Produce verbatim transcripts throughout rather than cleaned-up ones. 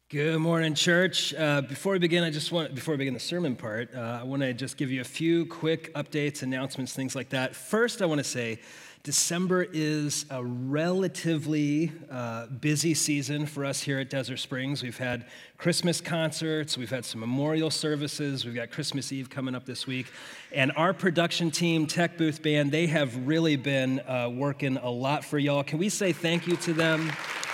Good morning, church. Uh, before we begin, I just want before we begin the sermon part, uh, I want to just give you a few quick updates, announcements, things like that. First, I want to say December is a relatively uh, busy season for us here at Desert Springs. We've had Christmas concerts, we've had some memorial services, we've got Christmas Eve coming up this week, and our production team, Tech Booth Band, they have really been uh, working a lot for y'all. Can we say thank you to them?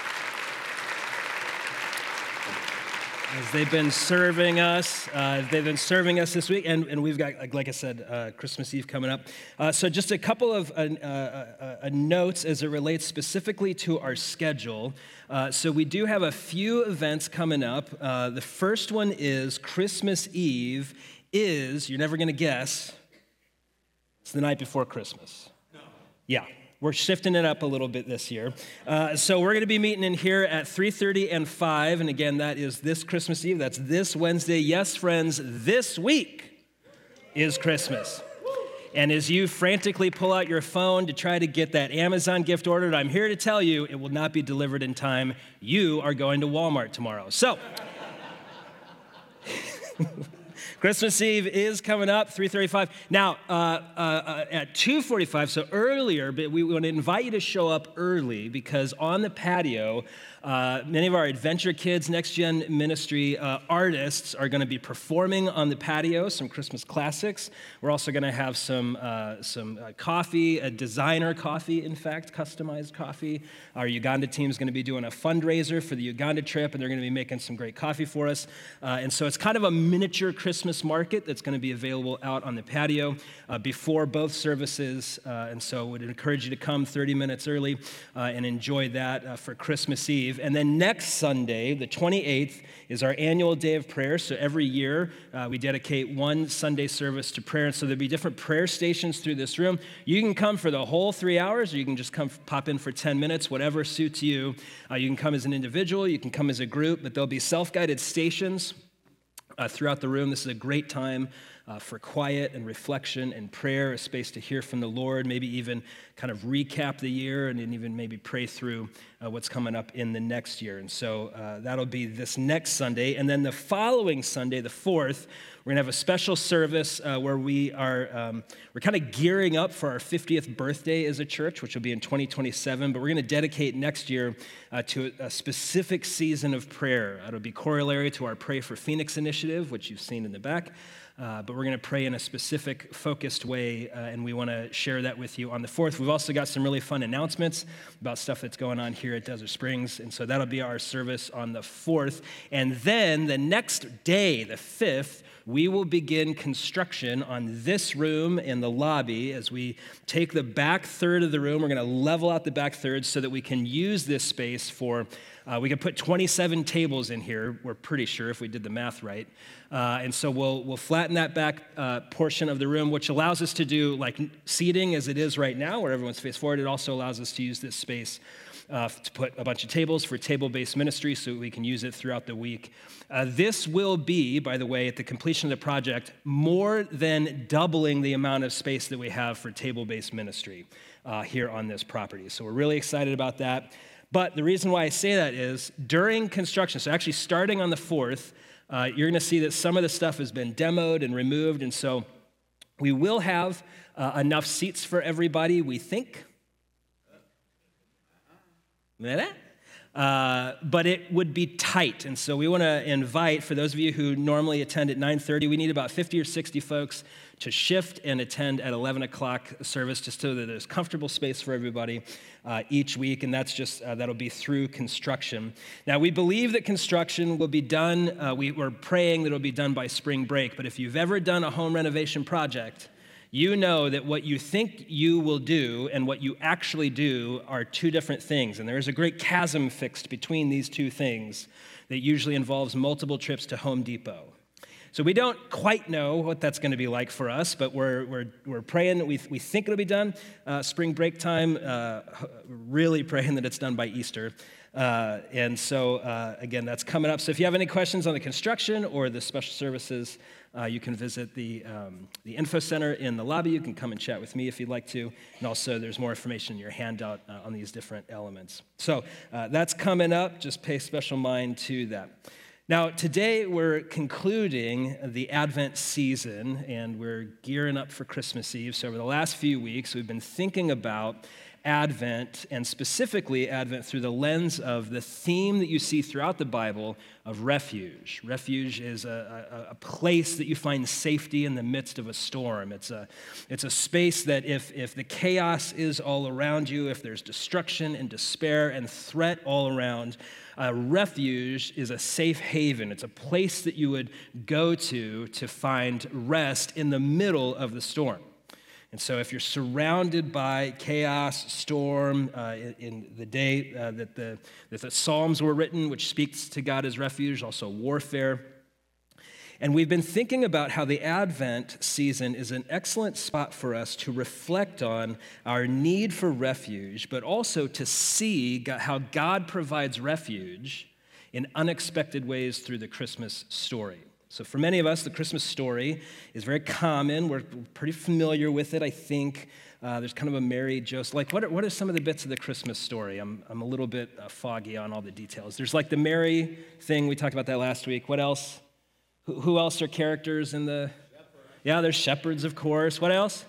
As they've been serving us, uh, they've been serving us this week, and, and we've got, like I said, uh, Christmas Eve coming up. Uh, so just a couple of uh, uh, uh, notes as it relates specifically to our schedule. Uh, so we do have a few events coming up. Uh, the first one is Christmas Eve is, you're never going to guess, it's the night before Christmas. No. Yeah. We're shifting it up a little bit this year. Uh, so we're going to be meeting in here at three thirty and five. And again, that is this Christmas Eve. That's this Wednesday. Yes, friends, this week is Christmas. And as you frantically pull out your phone to try to get that Amazon gift ordered, I'm here to tell you it will not be delivered in time. You are going to Walmart tomorrow. So Christmas Eve is coming up, three thirty-five. Now, uh, uh, uh, at two forty-five, so earlier, but we want to invite you to show up early because on the patio, uh, many of our Adventure Kids Next Gen Ministry uh, artists are going to be performing on the patio, some Christmas classics. We're also going to have some uh, some uh, coffee, a designer coffee, in fact, customized coffee. Our Uganda team is going to be doing a fundraiser for the Uganda trip, and they're going to be making some great coffee for us. Uh, and so it's kind of a miniature Christmas market that's going to be available out on the patio uh, before both services. Uh, and so would encourage you to come thirty minutes early uh, and enjoy that uh, for Christmas Eve. And then next Sunday, the twenty-eighth, is our annual day of prayer. So every year uh, we dedicate one Sunday service to prayer. And so there'll be different prayer stations through this room. You can come for the whole three hours, or you can just come pop in for ten minutes, whatever suits you. Uh, you can come as an individual, you can come as a group, but there'll be self-guided stations Uh, throughout the room. This is a great time uh, for quiet and reflection and prayer, a space to hear from the Lord, maybe even kind of recap the year and then even maybe pray through uh, what's coming up in the next year. And so uh, that'll be this next Sunday. And then the following Sunday, the fourth, we're going to have a special service uh, where we are, um, we're kind of gearing up for our fiftieth birthday as a church, which will be in twenty twenty-seven, but we're going to dedicate next year uh, to a, a specific season of prayer. It'll be corollary to our Pray for Phoenix initiative, which you've seen in the back, uh, but we're going to pray in a specific, focused way, uh, and we want to share that with you on the fourth. We've also got some really fun announcements about stuff that's going on here at Desert Springs, and so that'll be our service on the fourth. And then the next day, the fifth, we will begin construction on this room in the lobby as we take the back third of the room. We're going to level out the back third so that we can use this space for, uh, we can put twenty-seven tables in here, we're pretty sure, if we did the math right. Uh, and so we'll we'll flatten that back uh, portion of the room, which allows us to do like seating as it is right now, where everyone's face forward. It also allows us to use this space Uh, to put a bunch of tables for table-based ministry so we can use it throughout the week. Uh, this will be, by the way, at the completion of the project, more than doubling the amount of space that we have for table-based ministry uh, here on this property. So we're really excited about that. But the reason why I say that is during construction, so actually starting on the fourth, uh, you're going to see that some of the stuff has been demoed and removed, and so we will have uh, enough seats for everybody, we think. Uh, but it would be tight, and so we want to invite, for those of you who normally attend at nine thirty, we need about fifty or sixty folks to shift and attend at eleven o'clock service, just so that there's comfortable space for everybody uh, each week, and that's just, uh, that'll be through construction. Now, we believe that construction will be done, uh, we, we're praying that it'll be done by spring break, but if you've ever done a home renovation project, you know that what you think you will do and what you actually do are two different things. And there is a great chasm fixed between these two things that usually involves multiple trips to Home Depot. So we don't quite know what that's going to be like for us, but we're we're we're praying that we we think it'll be done uh, spring break time. Uh, really praying that it's done by Easter. Uh, and so uh, again, that's coming up. So if you have any questions on the construction or the special services, uh, you can visit the um, the info center in the lobby. You can come and chat with me if you'd like to. And also, there's more information in your handout uh, on these different elements. So uh, that's coming up. Just pay special mind to that. Now, today we're concluding the Advent season, and we're gearing up for Christmas Eve. So over the last few weeks, we've been thinking about Advent, and specifically Advent through the lens of the theme that you see throughout the Bible of refuge. Refuge is a, a, a place that you find safety in the midst of a storm. It's a, it's a space that if, if the chaos is all around you, if there's destruction and despair and threat all around, a refuge is a safe haven. It's a place that you would go to to find rest in the middle of the storm. And so if you're surrounded by chaos, storm, uh, in, in the day uh, that, the, that the Psalms were written, which speaks to God as refuge, also warfare. And we've been thinking about how the Advent season is an excellent spot for us to reflect on our need for refuge, but also to see how God provides refuge in unexpected ways through the Christmas story. So for many of us, the Christmas story is very common. We're pretty familiar with it, I think. Uh, there's kind of a Mary, Joseph. Like, what are, what are some of the bits of the Christmas story? I'm, I'm a little bit uh, foggy on all the details. There's like the Mary thing. We talked about that last week. What else? Who, who else are characters in the... Shepherd. Yeah, there's shepherds, of course. What else?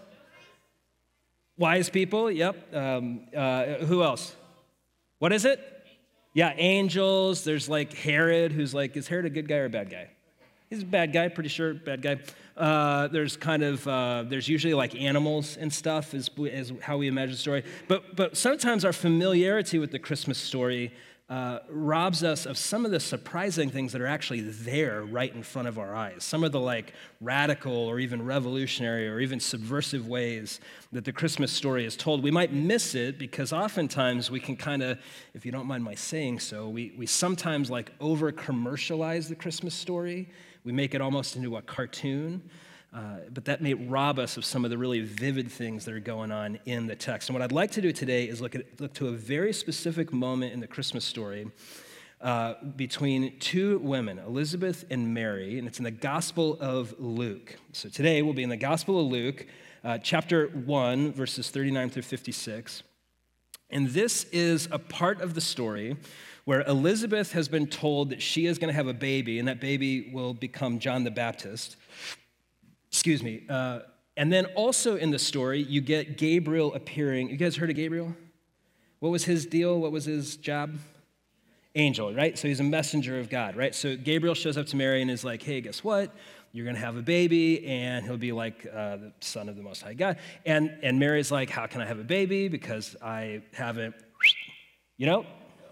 Wise people, yep. Um, uh, who else? What is it? Yeah, angels. There's like Herod, who's like, is Herod a good guy or a bad guy? He's a bad guy, pretty sure, bad guy. Uh, there's kind of, uh, there's usually like animals and stuff is, is how we imagine the story. But, but sometimes our familiarity with the Christmas story uh, robs us of some of the surprising things that are actually there right in front of our eyes. Some of the like radical or even revolutionary or even subversive ways that the Christmas story is told. We might miss it because oftentimes we can kind of, if you don't mind my saying so, we, we sometimes like over-commercialize the Christmas story. We make it almost into a cartoon, uh, but that may rob us of some of the really vivid things that are going on in the text. And what I'd like to do today is look at look to a very specific moment in the Christmas story uh, between two women, Elizabeth and Mary, and it's in the Gospel of Luke. So today we'll be in the Gospel of Luke, uh, chapter one, verses thirty-nine through fifty-six. And this is a part of the story where Elizabeth has been told that she is going to have a baby, and that baby will become John the Baptist. Excuse me. Uh, and then also in the story, you get Gabriel appearing. You guys heard of Gabriel? What was his deal? What was his job? Angel, right? So he's a messenger of God, right? So Gabriel shows up to Mary and is like, hey, guess what? You're going to have a baby, and he'll be like uh, the son of the Most High God. And, and Mary's like, how can I have a baby? Because I haven't, you know?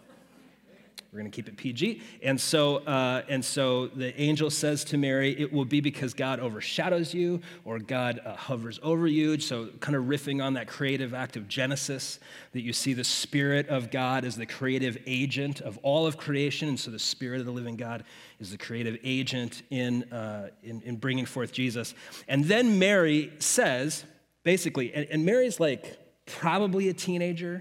We're going to keep it P G. And so, uh, and so the angel says to Mary, it will be because God overshadows you or God uh, hovers over you. So kind of riffing on that creative act of Genesis, that you see the Spirit of God as the creative agent of all of creation. And so the Spirit of the living God is the creative agent in, uh, in, in bringing forth Jesus. And then Mary says, basically, and, and Mary's like probably a teenager.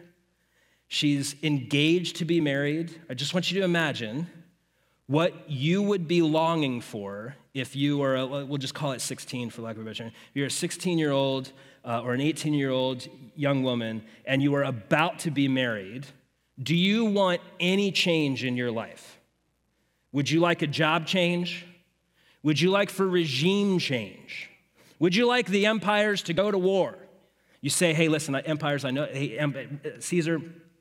She's engaged to be married. I just want you to imagine what you would be longing for if you were, a, we'll just call it sixteen for lack of a better term. If you're a sixteen-year-old uh, or an eighteen-year-old young woman and you are about to be married, do you want any change in your life? Would you like a job change? Would you like for regime change? Would you like the empires to go to war? You say, hey, listen, empires, I know, hey, Caesar,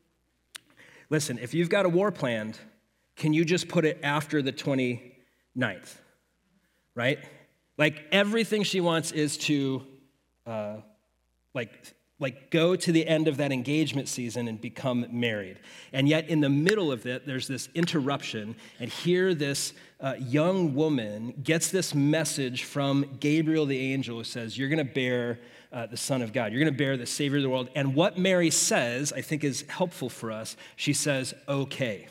listen, if you've got a war planned, can you just put it after the twenty-ninth, right? Like everything she wants is to uh, like, like go to the end of that engagement season and become married. And yet in the middle of it, there's this interruption, and here this uh, young woman gets this message from Gabriel the angel who says, you're gonna bear Uh, the Son of God. You're going to bear the Savior of the world. And what Mary says, I think, is helpful for us. She says, okay.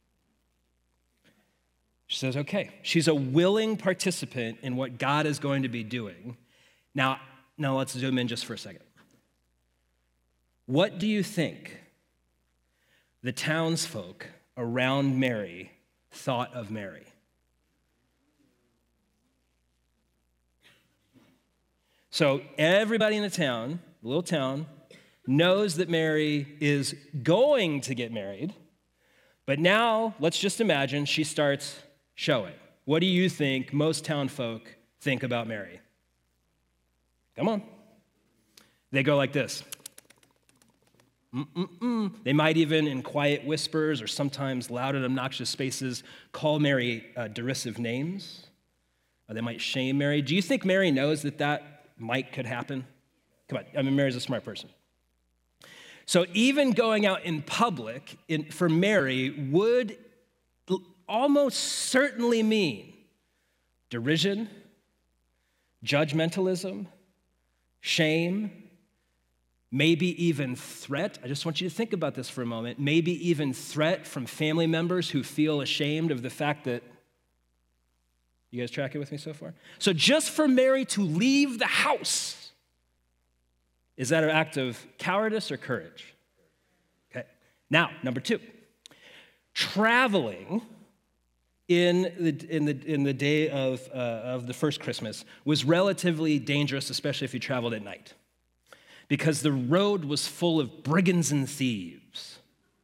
She says, okay. She's a willing participant in what God is going to be doing. Now, now let's zoom in just for a second. What do you think the townsfolk around Mary thought of Mary? So everybody in the town, the little town, knows that Mary is going to get married, but now let's just imagine she starts Show it. What do you think most town folk think about Mary? Come on. They go like this. Mm-mm-mm. They might even, in quiet whispers or sometimes loud and obnoxious spaces, call Mary uh, derisive names. Or they might shame Mary. Do you think Mary knows that that might could happen? Come on, I mean, Mary's a smart person. So even going out in public in, for Mary would almost certainly mean derision, judgmentalism, shame, maybe even threat. I just want you to think about this for a moment. Maybe even threat from family members who feel ashamed of the fact that, you guys tracking with me so far? So just for Mary to leave the house, is that an act of cowardice or courage? Okay. Now, number two, traveling in the, in the, in the day of, uh, of the first Christmas was relatively dangerous, especially if you traveled at night, because the road was full of brigands and thieves.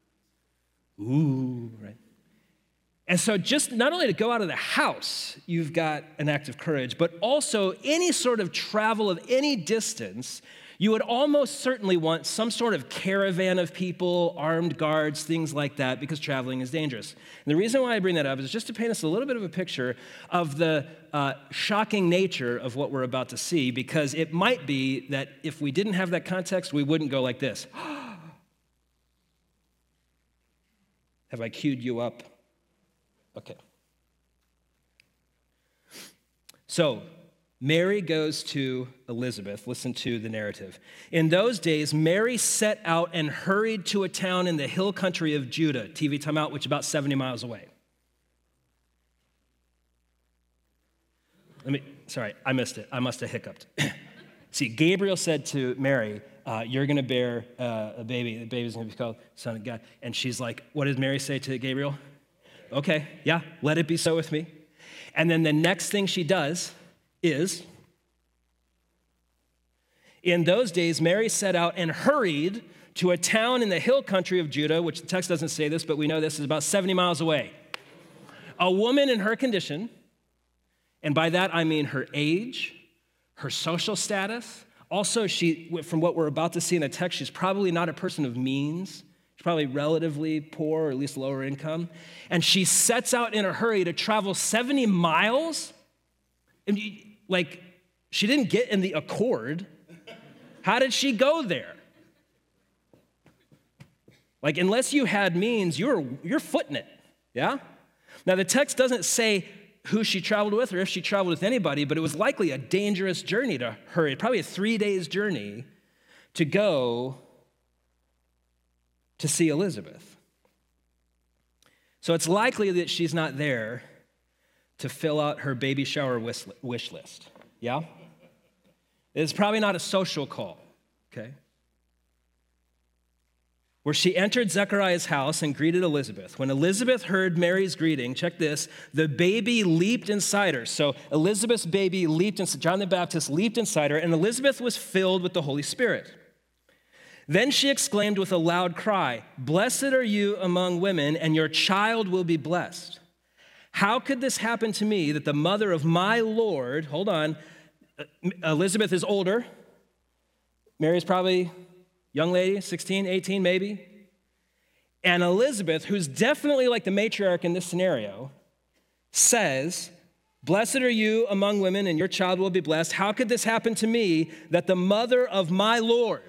Ooh, right? And so just not only to go out of the house, you've got an act of courage, but also any sort of travel of any distance, you would almost certainly want some sort of caravan of people, armed guards, things like that, because traveling is dangerous. And the reason why I bring that up is just to paint us a little bit of a picture of the uh, shocking nature of what we're about to see, because it might be that if we didn't have that context, we wouldn't go like this. Have I queued you up? Okay. So, Mary goes to Elizabeth. Listen to the narrative. In those days, Mary set out and hurried to a town in the hill country of Judah, T V timeout, which is about seventy miles away. Let me, sorry, I missed it. I must have hiccuped. See, Gabriel said to Mary, uh, you're going to bear uh, a baby. The baby's going to be called Son of God. And she's like, what did Mary say to Gabriel? Okay, yeah, let it be so with me. And then the next thing she does is, in those days, Mary set out and hurried to a town in the hill country of Judah, which the text doesn't say this, but we know this is about seventy miles away. A woman in her condition, and by that I mean her age, her social status. Also, she, from what we're about to see in the text, she's probably not a person of means. She's probably relatively poor, or at least lower income. And she sets out in a hurry to travel seventy miles. And like, she didn't get in the Accord. How did she go there? Like, unless you had means, you're, you're footing it, yeah? Now, the text doesn't say who she traveled with or if she traveled with anybody, but it was likely a dangerous journey to hurry, probably a three days journey to go to see Elizabeth. So it's likely that she's not there to fill out her baby shower wish list, yeah? It's probably not a social call, okay? Where she entered Zechariah's house and greeted Elizabeth. When Elizabeth heard Mary's greeting, check this, the baby leaped inside her. So Elizabeth's baby leaped inside, John the Baptist leaped inside her, and Elizabeth was filled with the Holy Spirit. Then she exclaimed with a loud cry, "Blessed are you among women, and your child will be blessed. How could this happen to me, that the mother of my Lord," hold on, Elizabeth is older. Mary's probably young lady, sixteen, eighteen maybe. And Elizabeth, who's definitely like the matriarch in this scenario, says, "Blessed are you among women, and your child will be blessed. How could this happen to me, that the mother of my Lord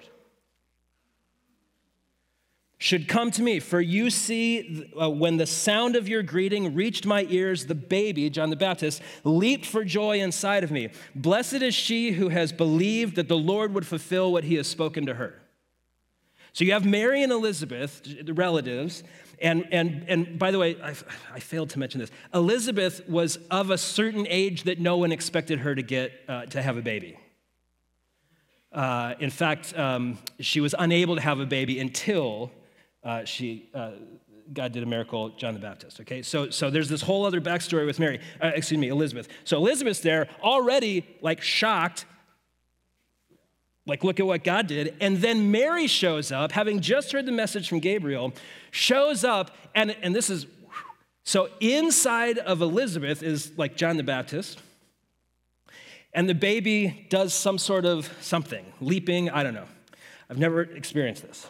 should come to me? For you see, uh, when the sound of your greeting reached my ears, the baby," John the Baptist, "leaped for joy inside of me. Blessed is she who has believed that the Lord would fulfill what he has spoken to her." So you have Mary and Elizabeth, the relatives, and, and, and by the way, I, I failed to mention this. Elizabeth was of a certain age that no one expected her to get, uh, to have a baby. Uh, in fact, um, she was unable to have a baby until Uh, she, uh, God did a miracle, John the Baptist, okay? So, so there's this whole other backstory with Mary, uh, excuse me, Elizabeth. So Elizabeth's there, already like shocked, like look at what God did. And then Mary shows up, having just heard the message from Gabriel, shows up, and, and this is So inside of Elizabeth is like John the Baptist, and the baby does some sort of something, leaping, I don't know. I've never experienced this.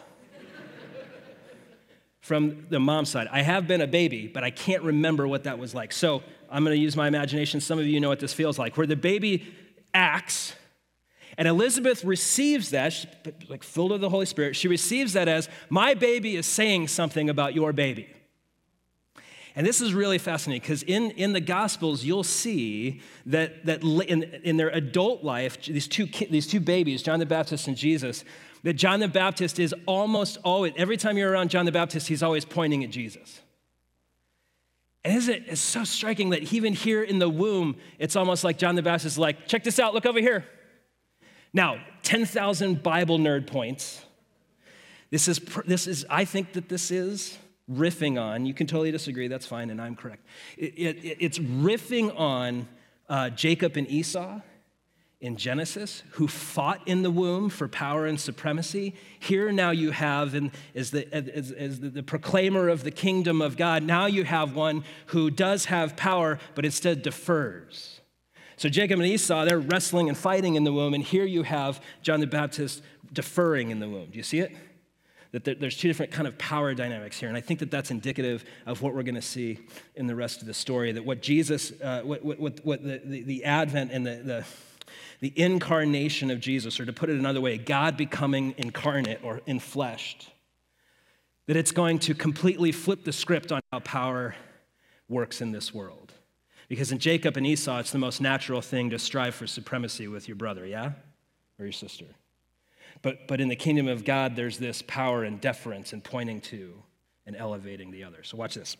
From the mom's side. I have been a baby, but I can't remember what that was like. So I'm going to use my imagination. Some of you know what this feels like, where the baby acts, and Elizabeth receives that, she's like filled with the Holy Spirit. She receives that as, my baby is saying something about your baby. And this is really fascinating because in, in the Gospels, you'll see that, that in, in their adult life, these two, these two babies, John the Baptist and Jesus, that John the Baptist is almost always, every time you're around John the Baptist, he's always pointing at Jesus. And isn't it, it's so striking that even here in the womb, it's almost like John the Baptist is like, check this out, look over here. Now, ten thousand Bible nerd points. This is, this is, I think that this is riffing on, you can totally disagree, that's fine, and I'm correct. It, it, it's riffing on uh, Jacob and Esau in Genesis, who fought in the womb for power and supremacy. Here now you have, and as, the, as, as the, the proclaimer of the kingdom of God, now you have one who does have power, but instead defers. So Jacob and Esau, they're wrestling and fighting in the womb, and here you have John the Baptist deferring in the womb. Do you see it? That there's two different kind of power dynamics here, and I think that that's indicative of what we're going to see in the rest of the story, that what Jesus, uh, what, what, what the, the, the advent and the, the, the incarnation of Jesus, or to put it another way, God becoming incarnate or enfleshed, that it's going to completely flip the script on how power works in this world. Because in Jacob and Esau, it's the most natural thing to strive for supremacy with your brother, yeah? Or your sister. But, but in the kingdom of God, there's this power and deference and pointing to and elevating the other. So watch this.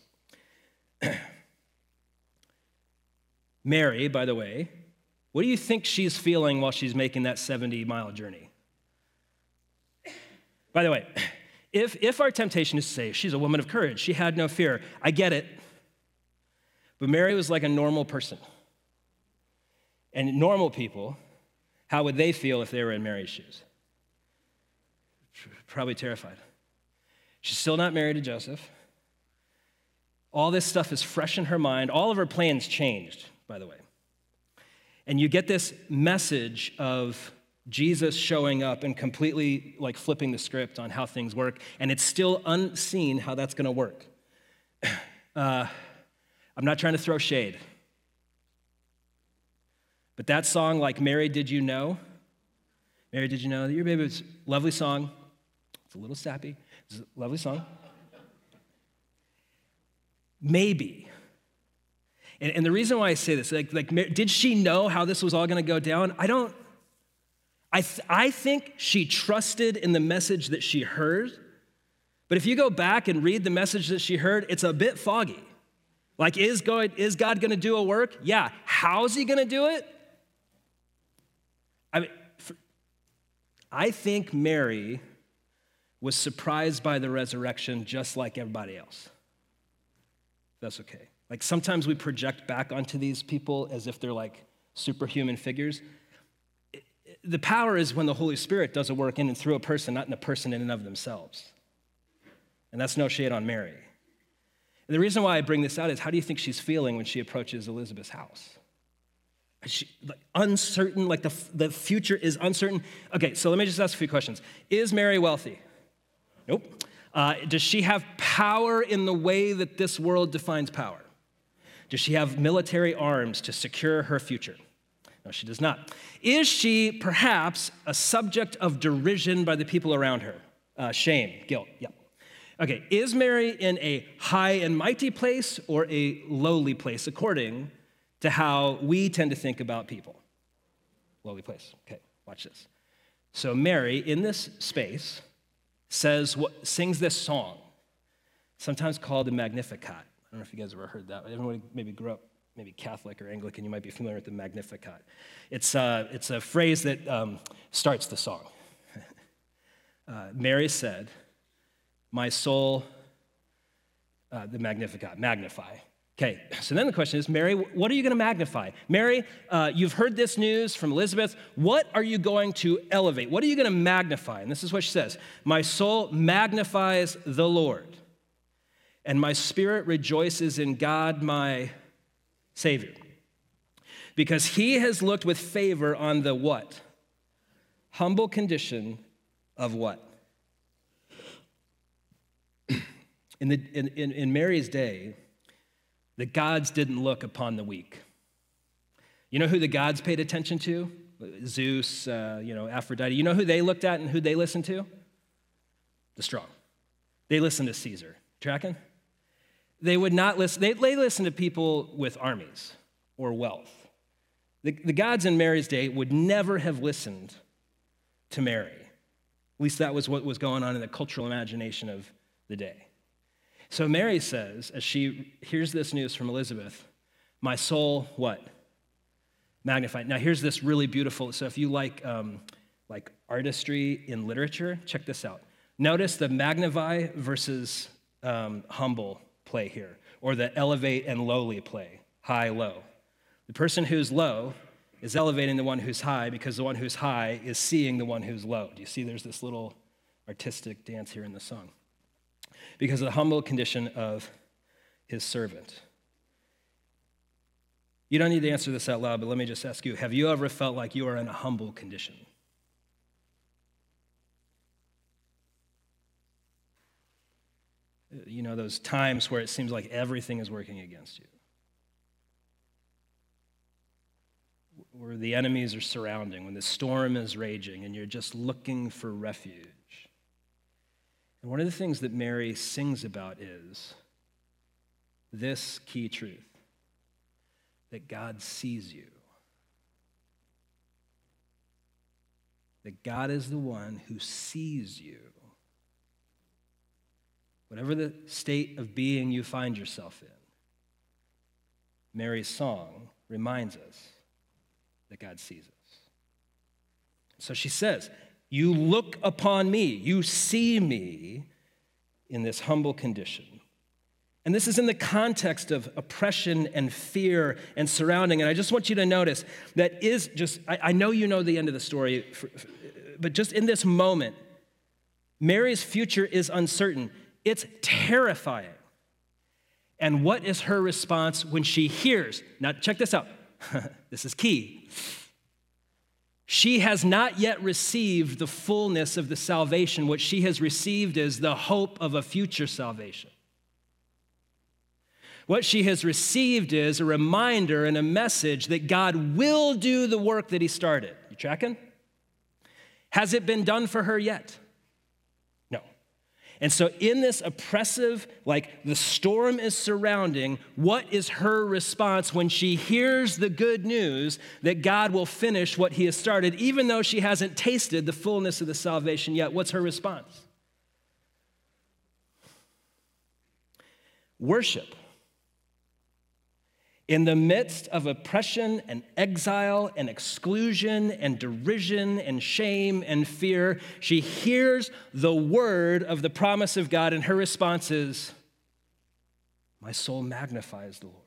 Mary, by the way, what do you think she's feeling while she's making that seventy-mile journey? By the way, if, if our temptation is to say, she's a woman of courage, she had no fear, I get it. But Mary was like a normal person. And normal people, how would they feel if they were in Mary's shoes? Probably terrified. She's still not married to Joseph. All this stuff is fresh in her mind. All of her plans changed, by the way. And you get this message of Jesus showing up and completely like flipping the script on how things work, and it's still unseen how that's going to work. Uh, I'm not trying to throw shade. But that song, like Mary, Did You Know? Mary, did you know that your baby was a lovely song? It's a little sappy. It's a lovely song. Maybe. And, and the reason why I say this, like, like, did she know how this was all going to go down? I don't. I, th- I think she trusted in the message that she heard. But if you go back and read the message that she heard, it's a bit foggy. Like, is God, is God going to do a work? Yeah. How's he going to do it? I mean, for, I think Mary was surprised by the resurrection just like everybody else. That's okay. Like sometimes we project back onto these people as if they're like superhuman figures. It, it, the power is when the Holy Spirit does a work in and through a person, not in a person in and of themselves. And that's no shade on Mary. And the reason why I bring this out is, how do you think she's feeling when she approaches Elizabeth's house? Is she like uncertain, like the, the future is uncertain? Okay, so let me just ask a few questions. Is Mary wealthy? Nope. Uh, does she have power in the way that this world defines power? Does she have military arms to secure her future? No, she does not. Is she perhaps a subject of derision by the people around her? Uh, shame, guilt, yeah. Okay, is Mary in a high and mighty place or a lowly place, according to how we tend to think about people? Lowly place. Okay, watch this. So Mary, in this space, says what sings this song, sometimes called the Magnificat. I don't know if you guys ever heard that. Everyone maybe grew up maybe Catholic or Anglican, you might be familiar with the Magnificat. It's, uh, it's a phrase that um, starts the song. uh, Mary said, my soul, uh, the Magnificat, magnify. Okay, so then the question is, Mary, what are you going to magnify? Mary, uh, you've heard this news from Elizabeth. What are you going to elevate? What are you going to magnify? And this is what she says. My soul magnifies the Lord. and my spirit rejoices in God, my Savior, because he has looked with favor on the what? Humble condition of what? In, the, in, in, in Mary's day, the gods didn't look upon the weak. You know who the gods paid attention to? Zeus, uh, you know, Aphrodite. You know who they looked at and who they listened to? The strong. They listened to Caesar. Tracking? They would not listen. They, they listened to people with armies or wealth. The, the gods in Mary's day would never have listened to Mary. At least that was what was going on in the cultural imagination of the day. So Mary says, as she hears this news from Elizabeth, my soul, what? Magnified. Now here's this really beautiful, so if you like, um, like artistry in literature, check this out. Notice the magnify versus um, humble play here, or the elevate and lowly play, high, low. The person who's low is elevating the one who's high because the one who's high is seeing the one who's low. Do you see there's this little artistic dance here in the song? Because of the humble condition of his servant. You don't need to answer this out loud, but let me just ask you, have you ever felt like you are in a humble condition? You know, those times where it seems like everything is working against you. Where the enemies are surrounding, when the storm is raging, and you're just looking for refuge. And one of the things that Mary sings about is this key truth, that God sees you. That God is the one who sees you. Whatever the state of being you find yourself in, Mary's song reminds us that God sees us. So she says, you look upon me, you see me in this humble condition. And this is in the context of oppression and fear and surrounding. And I just want you to notice that is just, I, I know you know the end of the story, for, for, but just in this moment, Mary's future is uncertain. It's terrifying. And what is her response when she hears? Now, check this out. This is key. She has not yet received the fullness of the salvation. What she has received is the hope of a future salvation. What she has received is a reminder and a message that God will do the work that he started. You tracking? Has it been done for her yet? No. And so in this oppressive, like the storm is surrounding, what is her response when she hears the good news that God will finish what he has started, even though she hasn't tasted the fullness of the salvation yet? What's her response? Worship. In the midst of oppression and exile and exclusion and derision and shame and fear, she hears the word of the promise of God, and her response is, my soul magnifies the Lord.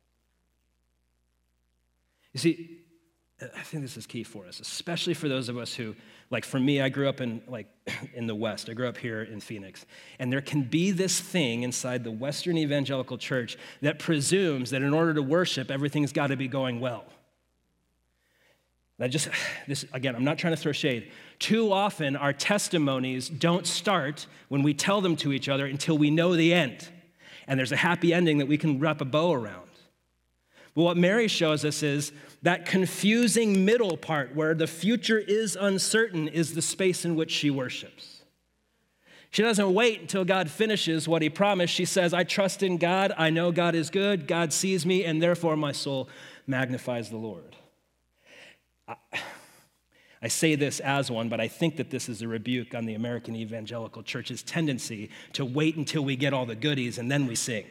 You see, I think this is key for us, especially for those of us who, like for me, I grew up in like in the West. I grew up here in Phoenix. And there can be this thing inside the Western evangelical church that presumes that in order to worship, everything's got to be going well. And I just, this again, I'm not trying to throw shade. Too often, our testimonies don't start when we tell them to each other until we know the end. And there's a happy ending that we can wrap a bow around. But what Mary shows us is that confusing middle part where the future is uncertain is the space in which she worships. She doesn't wait until God finishes what he promised. She says, I trust in God. I know God is good. God sees me, and therefore my soul magnifies the Lord. I, I say this as one, but I think that this is a rebuke on the American evangelical church's tendency to wait until we get all the goodies and then we sing.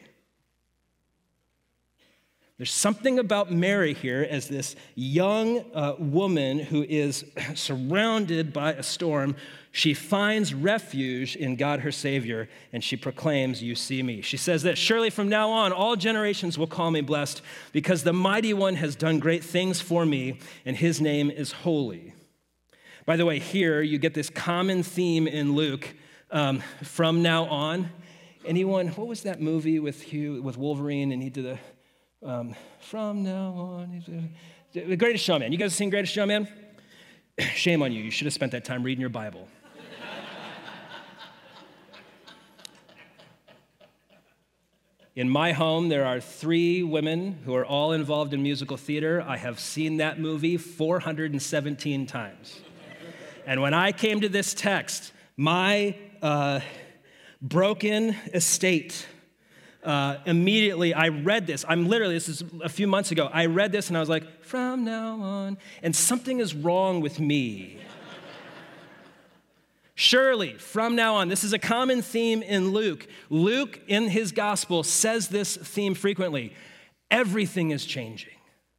There's something about Mary here as this young uh, woman who is surrounded by a storm. She finds refuge in God, her Savior, and she proclaims, you see me. She says that surely from now on, all generations will call me blessed because the Mighty One has done great things for me, and his name is holy. By the way, here you get this common theme in Luke um, from now on. Anyone, what was that movie with Hugh, with Wolverine, and he did the, um, from now on, he's a, The Greatest Showman. You guys have seen Greatest Showman? Shame on you, you should have spent that time reading your Bible. In my home, there are three women who are all involved in musical theater. I have seen that movie four hundred seventeen times. And when I came to this text, my uh, broken estate, uh, immediately I read this. I'm literally, this is a few months ago, I read this and I was like, from now on, and something is wrong with me. Surely, from now on, this is a common theme in Luke. Luke, in his gospel, says this theme frequently. Everything is changing.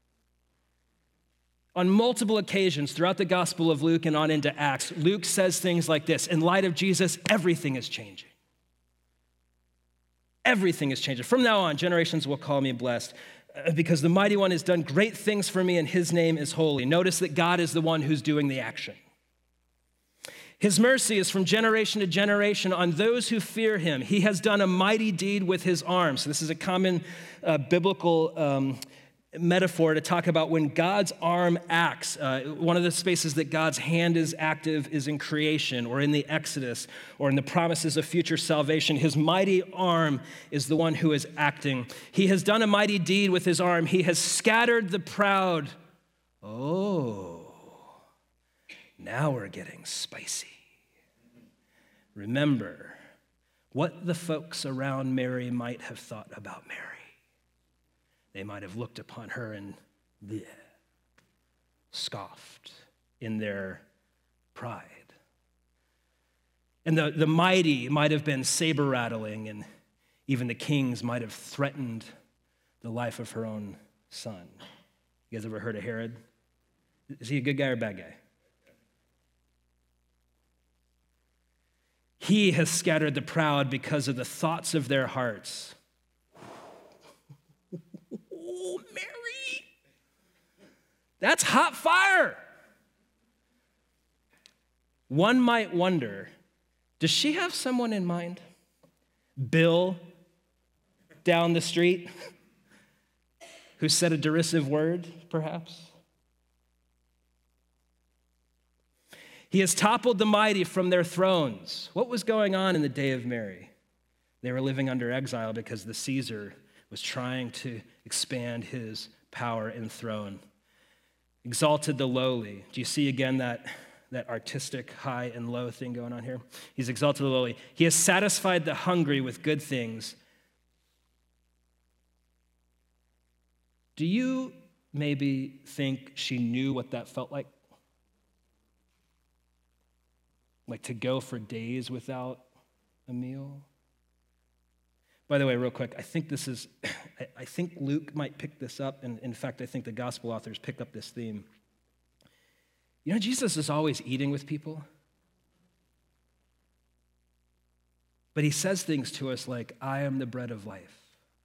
On multiple occasions throughout the Gospel of Luke and on into Acts, Luke says things like this. In light of Jesus, everything is changing. Everything is changing. From now on, generations will call me blessed because the Mighty One has done great things for me and his name is holy. Notice that God is the one who's doing the action. His mercy is from generation to generation on those who fear him. He has done a mighty deed with his arm. So this is a common uh, biblical um, metaphor to talk about when God's arm acts. Uh, one of the spaces that God's hand is active is in creation or in the Exodus or in the promises of future salvation. His mighty arm is the one who is acting. He has done a mighty deed with his arm. He has scattered the proud. Oh, now we're getting spicy. Remember what the folks around Mary might have thought about Mary. They might have looked upon her and bleh, scoffed in their pride. And the, the mighty might have been saber-rattling, and even the kings might have threatened the life of her own son. You guys ever heard of Herod? Is he a good guy or a bad guy? He has scattered the proud because of the thoughts of their hearts. Oh, Mary, that's hot fire. One might wonder, does she have someone in mind? Bill down the street who said a derisive word, perhaps? He has toppled the mighty from their thrones. What was going on in the day of Mary? They were living under exile because the Caesar was trying to expand his power and throne. Exalted the lowly. Do you see again that, that artistic high and low thing going on here? He's exalted the lowly. He has satisfied the hungry with good things. Do you maybe think she knew what that felt like? Like to go for days without a meal? By the way, real quick, I think this is, I think Luke might pick this up, and in fact, I think the gospel authors pick up this theme. You know, Jesus is always eating with people, but he says things to us like, I am the bread of life.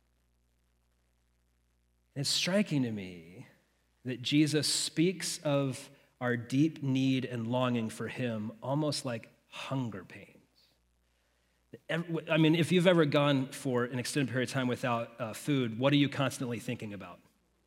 And it's striking to me that Jesus speaks of our deep need and longing for him almost like hunger pains. I mean, if you've ever gone for an extended period of time without uh, food, what are you constantly thinking about?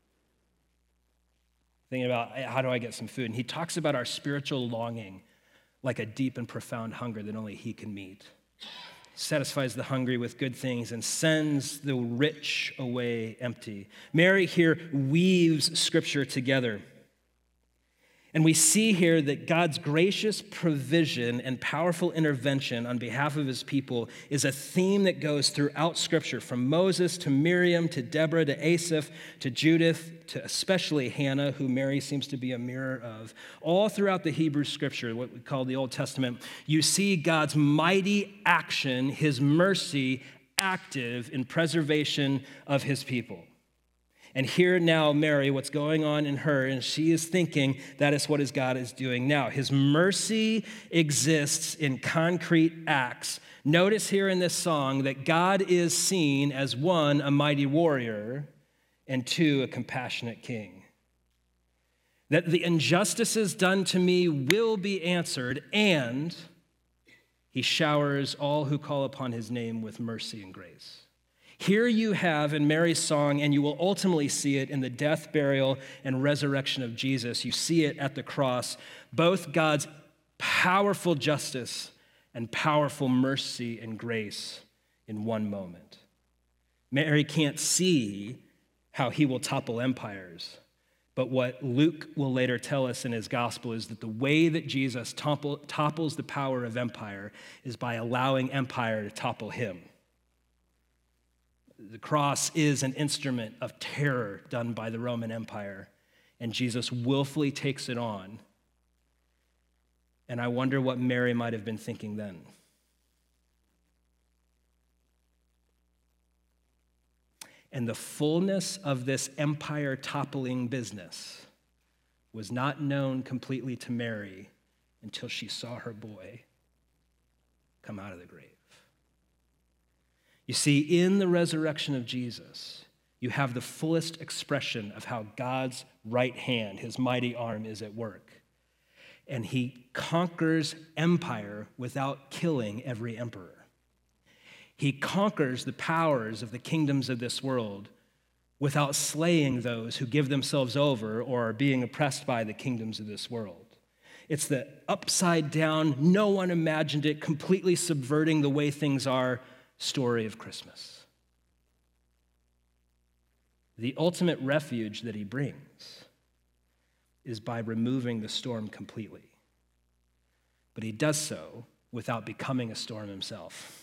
Thinking about, how do I get some food? And he talks about our spiritual longing like a deep and profound hunger that only he can meet. Satisfies the hungry with good things and sends the rich away empty. Mary here weaves scripture together. And we see here that God's gracious provision and powerful intervention on behalf of his people is a theme that goes throughout Scripture, from Moses to Miriam to Deborah to Asaph to Judith to especially Hannah, who Mary seems to be a mirror of. All throughout the Hebrew Scripture, what we call the Old Testament, you see God's mighty action, his mercy active in preservation of his people. And here now, Mary, what's going on in her, and she is thinking that is what his God is doing now. His mercy exists in concrete acts. Notice here in this song that God is seen as one, a mighty warrior, and two, a compassionate king. That the injustices done to me will be answered, and He showers all who call upon his name with mercy and grace. Here you have in Mary's song, and you will ultimately see it in the death, burial, and resurrection of Jesus. You see it at the cross, both God's powerful justice and powerful mercy and grace in one moment. Mary can't see how he will topple empires, but what Luke will later tell us in his gospel is that the way that Jesus topple, topples the power of empire is by allowing empire to topple him. The cross is an instrument of terror done by the Roman Empire, and Jesus willfully takes it on. And I wonder what Mary might have been thinking then. And the fullness of this empire toppling business was not known completely to Mary until she saw her boy come out of the grave. You see, in the resurrection of Jesus, you have the fullest expression of how God's right hand, his mighty arm, is at work. And he conquers empire without killing every emperor. He conquers the powers of the kingdoms of this world without slaying those who give themselves over or are being oppressed by the kingdoms of this world. It's the upside down, no one imagined it, completely subverting the way things are story of Christmas. The ultimate refuge that he brings is by removing the storm completely. But he does so without becoming a storm himself.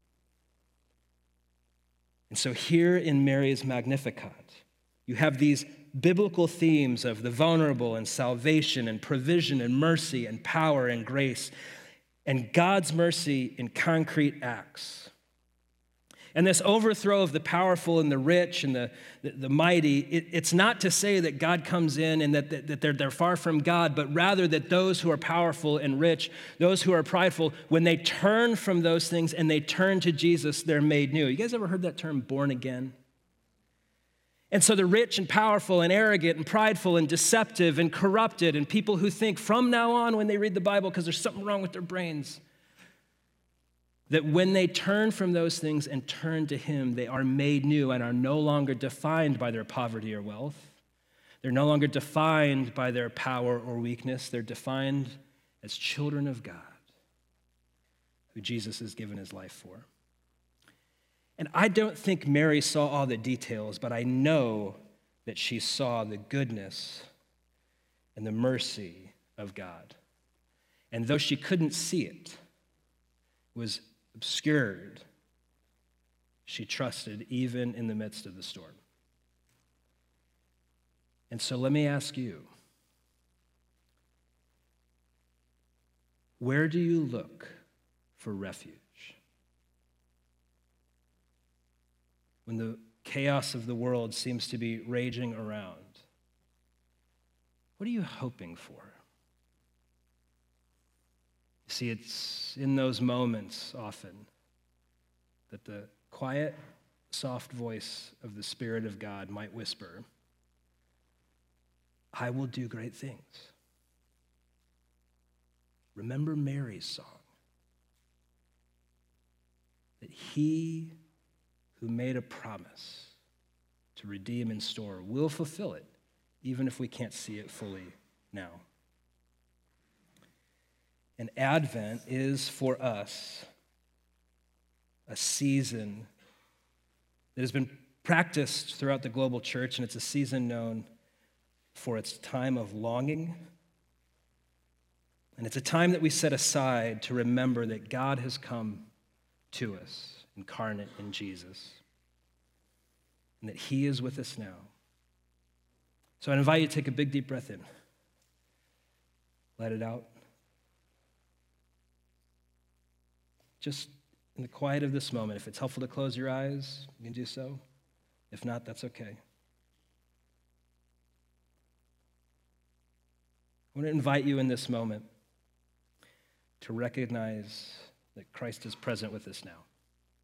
And so here in Mary's Magnificat, you have these biblical themes of the vulnerable and salvation and provision and mercy and power and grace and God's mercy in concrete acts. And this overthrow of the powerful and the rich and the, the, the mighty, it, it's not to say that God comes in and that, that, that they're, they're far from God, but rather that those who are powerful and rich, those who are prideful, when they turn from those things and they turn to Jesus, they're made new. You guys ever heard that term, born again? And so the rich and powerful and arrogant and prideful and deceptive and corrupted and people who think from now on when they read the Bible because there's something wrong with their brains, that when they turn from those things and turn to him, they are made new and are no longer defined by their poverty or wealth. They're no longer defined by their power or weakness. They're defined as children of God, who Jesus has given his life for. And I don't think Mary saw all the details, but I know that she saw the goodness and the mercy of God. And though she couldn't see it, it was obscured, she trusted even in the midst of the storm. And so let me ask you, where do you look for refuge? When the chaos of the world seems to be raging around, what are you hoping for? See, it's in those moments often that the quiet, soft voice of the Spirit of God might whisper, I will do great things. Remember Mary's song, that he who made a promise to redeem and store will fulfill it, even if we can't see it fully now. And Advent is for us a season that has been practiced throughout the global church, and it's a season known for its time of longing. And it's a time that we set aside to remember that God has come to us, incarnate in Jesus, and that he is with us now. So I invite you to take a big, deep breath in. Let it out. Just in the quiet of this moment, if it's helpful to close your eyes, you can do so. If not, that's okay. I want to invite you in this moment to recognize that Christ is present with us now.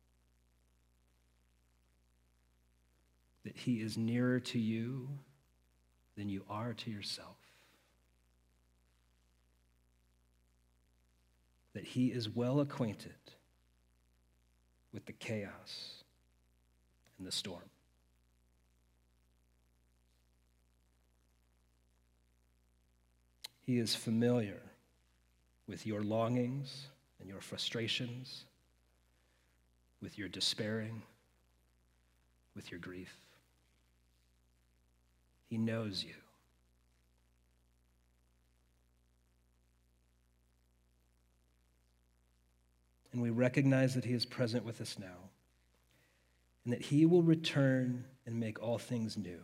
That he is nearer to you than you are to yourself. that he is well acquainted with the chaos and the storm. He is familiar with your longings and your frustrations, with your despairing, with your grief. He knows you. And we recognize that he is present with us now, and that he will return and make all things new.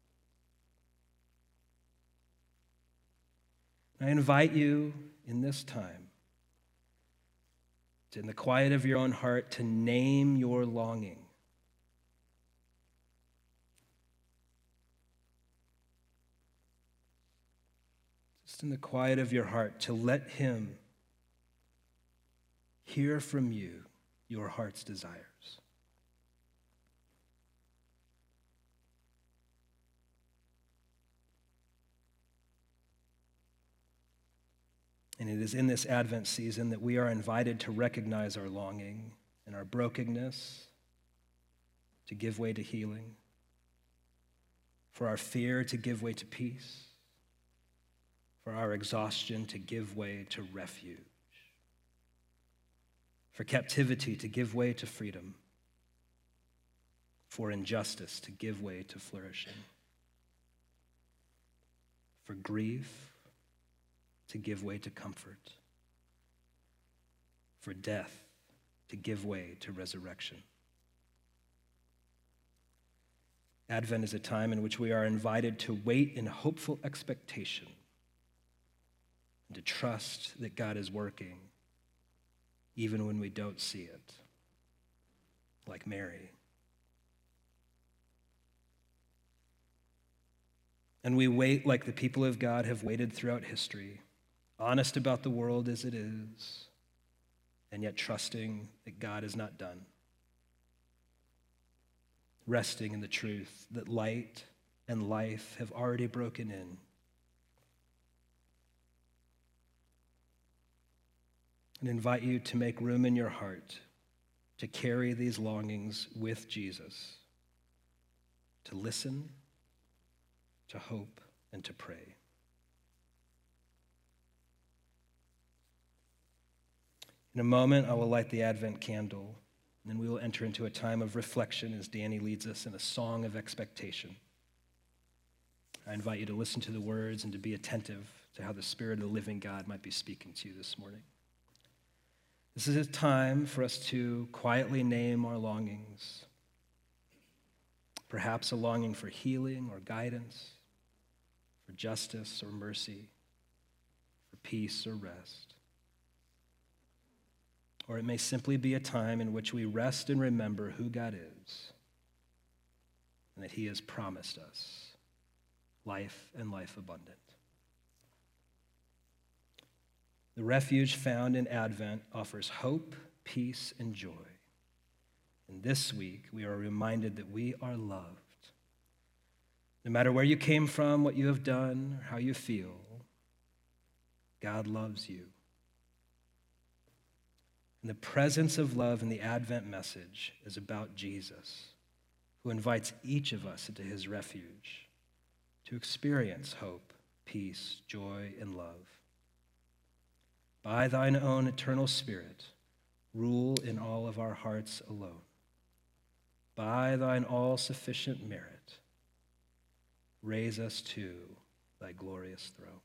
I invite you in this time, to, in the quiet of your own heart, to name your longing. Just in the quiet of your heart, to let him hear from you your heart's desires. And it is in this Advent season that we are invited to recognize our longing and our brokenness, to give way to healing, for our fear to give way to peace, for our exhaustion to give way to refuge, for captivity to give way to freedom, for injustice to give way to flourishing, for grief to give way to comfort, for death to give way to resurrection. Advent is a time in which we are invited to wait in hopeful expectation and to trust that God is working even when we don't see it, like Mary. And we wait like the people of God have waited throughout history, honest about the world as it is, and yet trusting that God is not done. Resting in the truth that light and life have already broken in. And invite you to make room in your heart to carry these longings with Jesus, to listen, to hope, and to pray. In a moment, I will light the Advent candle, and then we will enter into a time of reflection as Danny leads us in a song of expectation. I invite you to listen to the words and to be attentive to how the Spirit of the living God might be speaking to you this morning. This is a time for us to quietly name our longings. Perhaps a longing for healing or guidance, for justice or mercy, for peace or rest. Or it may simply be a time in which we rest and remember who God is and that he has promised us life and life abundant. The refuge found in Advent offers hope, peace, and joy. And this week, we are reminded that we are loved. No matter where you came from, what you have done, or how you feel, God loves you. And the presence of love in the Advent message is about Jesus, who invites each of us into his refuge to experience hope, peace, joy, and love. By thine own eternal Spirit, rule in all of our hearts alone. By thine all-sufficient merit, raise us to thy glorious throne.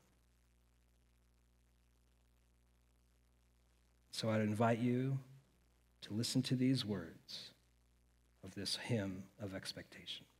So I'd invite you to listen to these words of this hymn of expectation.